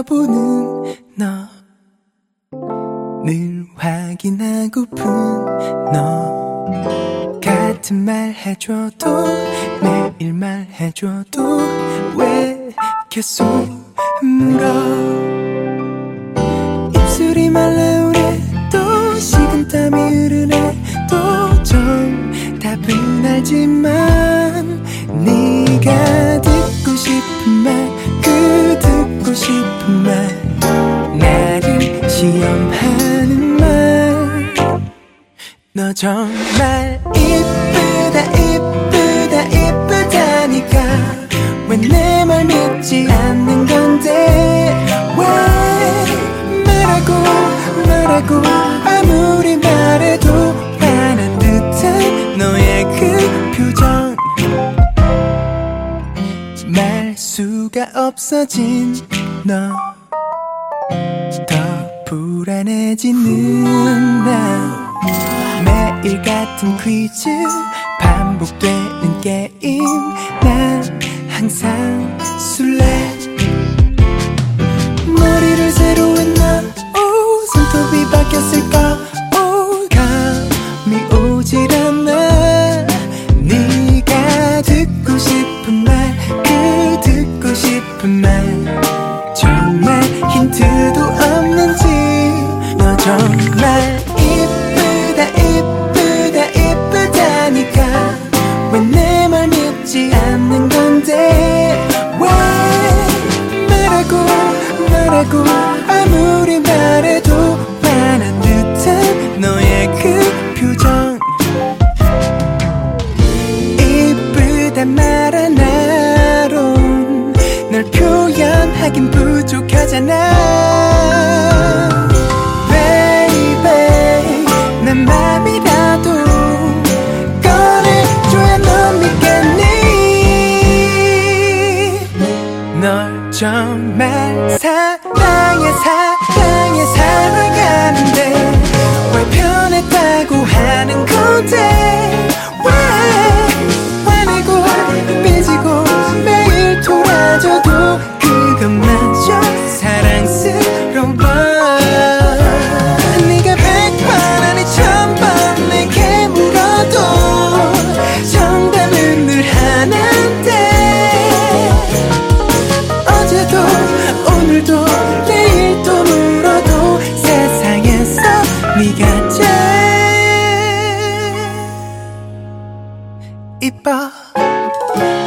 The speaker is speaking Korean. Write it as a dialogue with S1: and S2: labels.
S1: 바라보는 너, 늘 확인하고픈 너, 같은 말 해줘도 매일 말해줘도 왜 계속 물어. 입술이 말라오래 또 식은땀이 흐르네 또 정답은 알지만 네가 듣고 싶은 말 그 듣고 싶은 말 나를 시험하는 말 너 정말 이쁘다 이쁘다 이쁘다니까 왜 내 말 믿지 않는 건데 왜 말하고 아무리 말해도 화난 듯한 너의 그 표정 말 수가 없어진 너 더 불안해지는 나 매일 같은 퀴즈 반복되는 게임 난 항상 술래 머리를 새로 했나 오 손톱이 바뀌었을까 오 감이 오질 않아 네가 듣고 싶은 말 그 듣고 싶은 말 정말 힌트도 없는지 너 정말 이쁘다 이쁘다 이쁘다니까 왜 내 말 믿지 않는 건데 왜 말하고 아무리 말해도 화난 듯한 너의 그 표정 이쁘단 말 하나로 널 표현하긴 부족하잖아 Baby 난 맘이라도 꺼내줘야 넌 믿겠니 널 정말 사랑해 살아가는데 왜 변했다고 하는 건데 왜 화내고 삐지고 매일 돌아줘도 그것마저 사랑스러워 네가 100번 아니 1000번 내게 물어도 정답은 늘 하나인데 어제도 오늘도 내일도 물어도 세상에서 네가 제일 이뻐